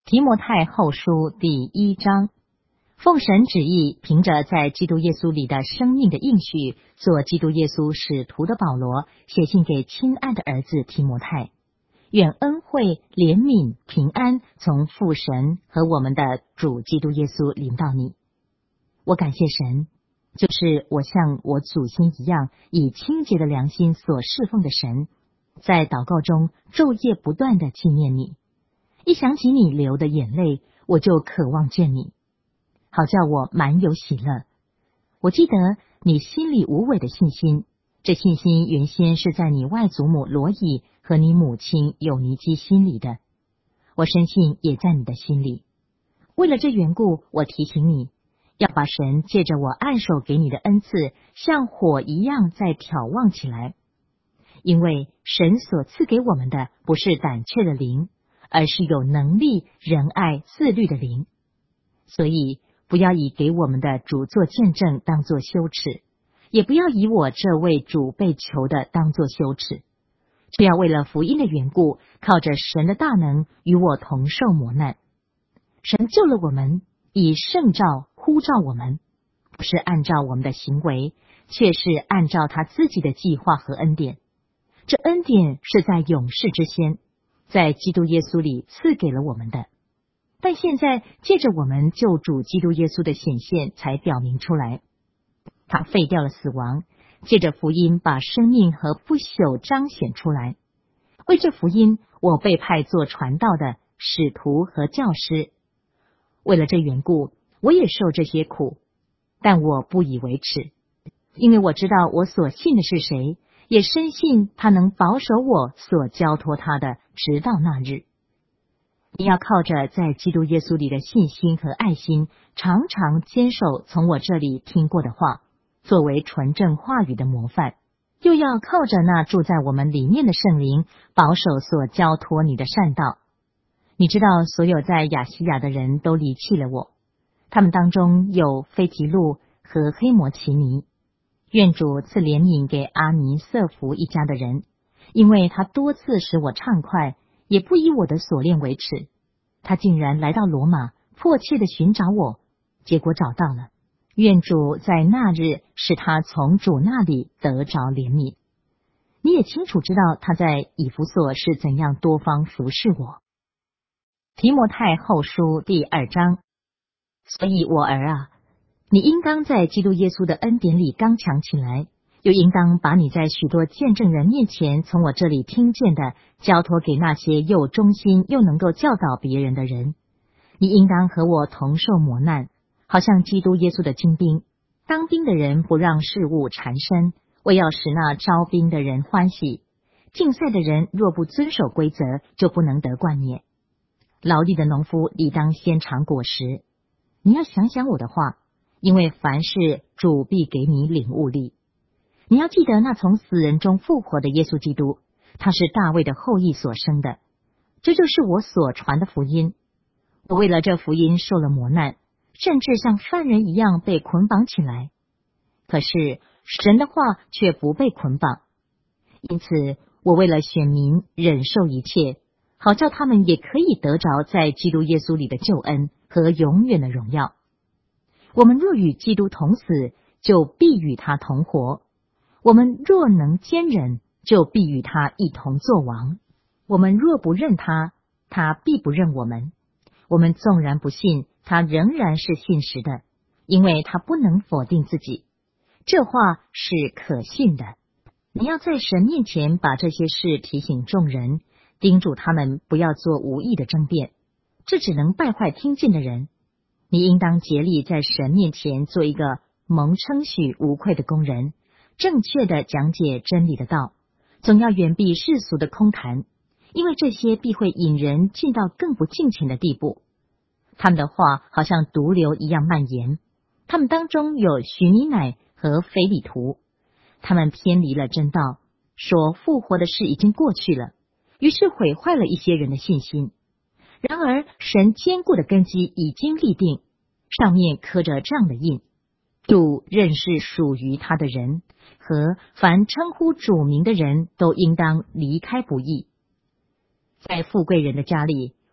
提摩太后书第1章，奉神旨意，凭着在基督耶稣里的生命的应许，做基督耶稣使徒的保罗，写信给亲爱的儿子提摩太，愿恩惠、怜悯、平安从父神和我们的主基督耶稣临到你。我感谢神，就是我像我祖先一样，以清洁的良心所侍奉的神，在祷告中昼夜不断地纪念你。一想起你流的眼泪，我就渴望见你，好叫我满有喜乐。我记得你心里无伪的信心，这信心原先是在你外祖母罗以和你母亲友尼基心里的，我深信也在你的心里。为了这缘故，我提醒你，要把神借着我按手给你的恩赐，像火一样再挑旺起来。因为神所赐给我们的不是胆怯的灵，而是有能力、仁爱、自律的灵。所以不要以给我们的主做见证当作羞耻，也不要以我这位主被囚的当作羞耻，却要为了福音的缘故，靠着神的大能与我同受磨难。神救了我们，以圣召呼召我们，不是按照我们的行为，却是按照他自己的计划和恩典。这恩典是在永世之先，在基督耶稣里赐给了我们的，但现在借着我们救主基督耶稣的显现才表明出来。他废掉了死亡，借着福音把生命和不朽彰显出来。为这福音，我被派做传道的使徒和教师。为了这缘故，我也受这些苦，但我不以为耻，因为我知道我所信的是谁，也深信他能保守我所交托他的，直到那日。你要靠着在基督耶稣里的信心和爱心，常常坚守从我这里听过的话，作为纯正话语的模范，又要靠着那住在我们里面的圣灵，保守所交托你的善道。你知道所有在亚细亚的人都离弃了我，他们当中有腓提路和黑摩奇尼。愿主赐怜悯给阿尼瑟弗一家的人，因为他多次使我畅快，也不以我的所恋为耻。他竟然来到罗马，迫切地寻找我，结果找到了。愿主在那日使他从主那里得着怜悯。你也清楚知道他在以弗所是怎样多方服侍我。提摩太后书第2章。所以我儿啊，你应当在基督耶稣的恩典里刚强起来，又应当把你在许多见证人面前从我这里听见的交托给那些又忠心又能够教导别人的人。你应当和我同受磨难，好像基督耶稣的精兵。当兵的人不让事物缠身，为要使那招兵的人欢喜。竞赛的人若不遵守规则，就不能得冠冕。劳力的农夫理当先尝果实。你要想想我的话，因为凡事主必给你领悟力。你要记得那从死人中复活的耶稣基督，他是大卫的后裔所生的，这就是我所传的福音。我为了这福音受了磨难，甚至像犯人一样被捆绑起来。可是神的话却不被捆绑，因此我为了选民忍受一切，好叫他们也可以得着在基督耶稣里的救恩和永远的荣耀。我们若与基督同死，就必与他同活；我们若能坚忍，就必与他一同作王。我们若不认他，他必不认我们。我们纵然不信，他仍然是信实的，因为他不能否定自己。这话是可信的。你要在神面前把这些事提醒众人，叮嘱他们不要做无益的争辩，这只能败坏听见的人。你应当竭力在神面前做一个蒙称许无愧的工人，正确的讲解真理的道，总要远避世俗的空谈，因为这些必会引人进到更不敬虔的地步。他们的话好像毒瘤一样蔓延，他们当中有许尼乃和腓利图，他们偏离了真道，说复活的事已经过去了，于是毁坏了一些人的信心。然而神坚固的根基已经立定，上面刻着这样的印：主认识属于他的人，和凡称呼主名的人都应当离开不义。在富贵人的家里，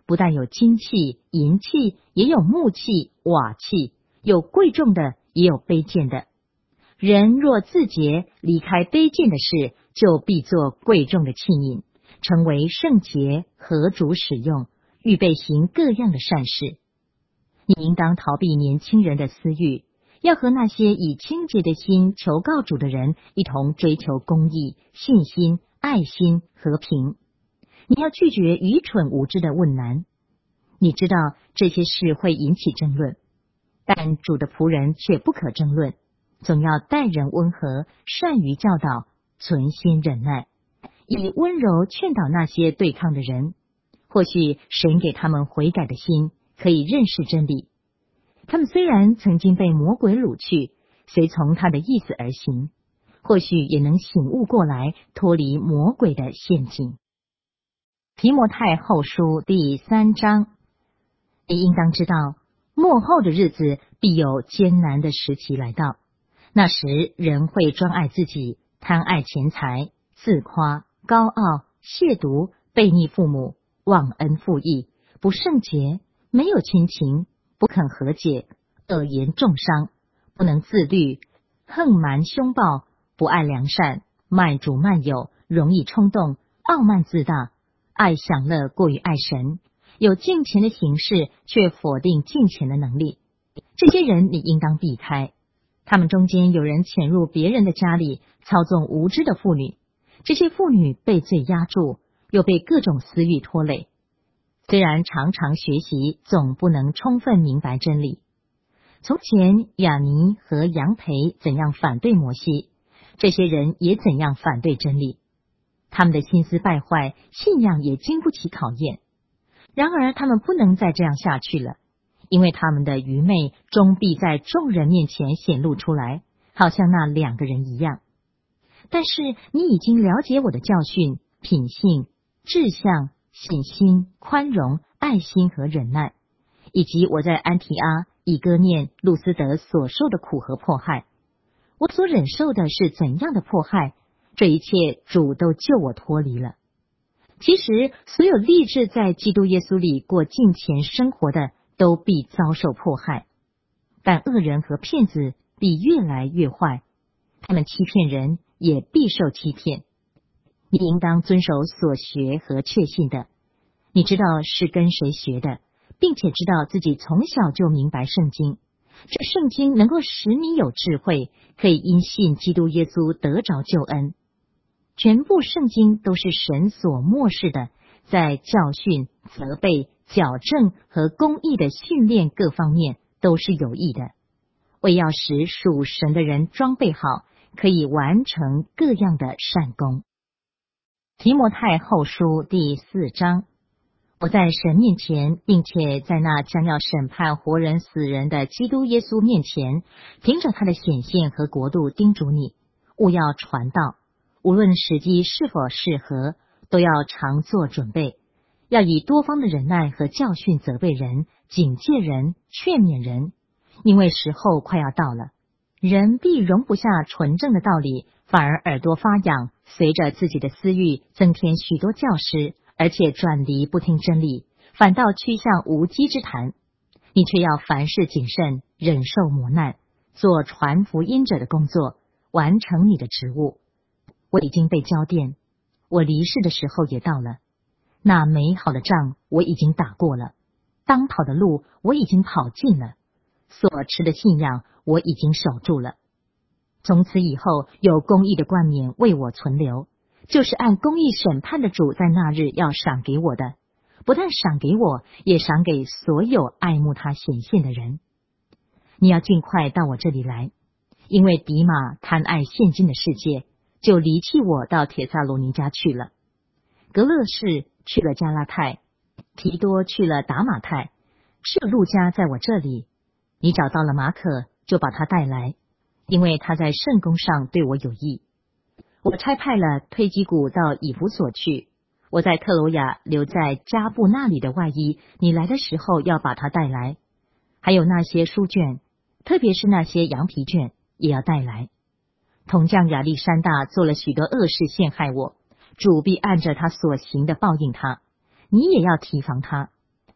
不但有金器、银器，也有木器、瓦器，有贵重的，也有卑贱的。人若自洁，离开卑贱的事，就必做贵重的器皿，成为圣洁，合主使用，预备行各样的善事。你应当逃避年轻人的私欲，要和那些以清洁的心求告主的人一同追求公义、信心、爱心、和平。你要拒绝愚蠢无知的问难。你知道这些事会引起争论，但主的仆人却不可争论，总要待人温和，善于教导，存心忍耐，以温柔劝导那些对抗的人。或许神给他们悔改的心，可以认识真理。他们虽然曾经被魔鬼掳去，随从他的意思而行，或许也能醒悟过来，脱离魔鬼的陷阱。提摩太后书第3章，你应当知道，末后的日子必有艰难的时期来到。那时人会专爱自己，贪爱钱财，自夸，高傲，亵渎，悖逆父母，忘恩负义，不圣洁，没有亲情，不肯和解，恶言重伤，不能自律，横蛮凶暴，不爱良善，卖主卖友，容易冲动，傲慢自大，爱享乐过于爱神，有敬虔的行事，却否定敬虔的能力。这些人你应当避开。他们中间有人潜入别人的家里，操纵无知的妇女。这些妇女被罪压住，又被各种私欲拖累。虽然常常学习，总不能充分明白真理。从前亚尼和杨培怎样反对摩西，这些人也怎样反对真理。他们的心思败坏，信仰也经不起考验。然而他们不能再这样下去了，因为他们的愚昧终必在众人面前显露出来，好像那2个人一样。但是你已经了解我的教训、品性、志向、信心、宽容、爱心和忍耐，以及我在安提阿、以哥念、路斯德所受的苦和迫害。我所忍受的是怎样的迫害，这一切主都救我脱离了。其实所有立志在基督耶稣里过敬虔生活的，都必遭受迫害，但恶人和骗子必越来越坏，他们欺骗人，也必受欺骗。你应当遵守所学和确信的，你知道是跟谁学的，并且知道自己从小就明白圣经。这圣经能够使你有智慧，可以因信基督耶稣得着救恩。全部圣经都是神所默示的，在教训、责备、矫正和公义的训练各方面都是有益的，为要使属神的人装备好，可以完成各样的善功。提摩太后书第4章，我在神面前，并且在那将要审判活人死人的基督耶稣面前，凭着他的显现和国度叮嘱你，务要传道，无论时机是否适合，都要常做准备，要以多方的忍耐和教训责备人，警戒人，劝勉人，因为时候快要到了，人必容不下纯正的道理，反而耳朵发痒，随着自己的私欲增添许多教师，而且转离不听真理，反倒趋向无稽之谈。你却要凡事谨慎，忍受磨难，做传福音者的工作，完成你的职务。我已经被交奠，我离世的时候也到了。那美好的仗我已经打过了，当跑的路我已经跑尽了，所持的信仰我已经守住了。从此以后，有公义的冠冕为我存留，就是按公义审判的主在那日要赏给我的，不但赏给我，也赏给所有爱慕他显现的人。你要尽快到我这里来，因为迪马贪爱现今的世界，就离弃我到帖撒罗尼迦去了。格勒士去了加拉太，提多去了达马太，只有路加在我这里。你找到了马可，就把他带来，因为他在圣工上对我有益。我差派了推基古到以弗所去，我在特罗亚留在加布那里的外衣，你来的时候要把它带来。还有那些书卷，特别是那些羊皮卷，也要带来。铜匠亚历山大做了许多恶事陷害我，主必按着他所行的报应他，你也要提防他。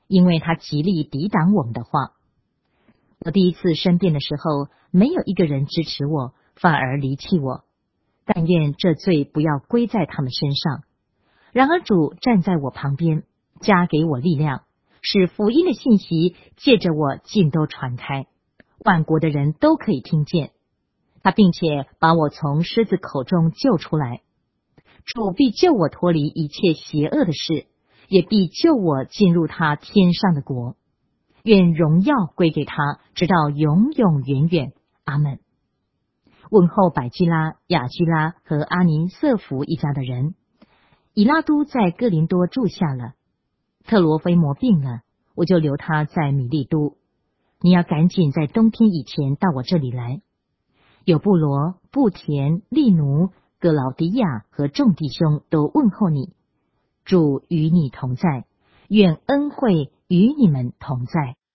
因为他极力抵挡我们的话。我第一次申辩的时候，没有一个人支持我，反而离弃我。但愿这罪不要归在他们身上。然而主站在我旁边，加给我力量，使福音的信息借着我尽都传开，万国的人都可以听见。他并且把我从狮子口中救出来。主必救我脱离一切邪恶的事，也必救我进入他天上的国。愿荣耀归给他，直到永永远远。阿们。问候百基拉、雅基拉和阿尼瑟弗一家的人。以拉都在哥林多住下了。特罗菲摩病了，我就留他在米利都。你要赶紧在冬天以前到我这里来。有布罗、布田、利奴、格劳迪亚和众弟兄都问候你。主与你同在，愿恩惠与你们同在。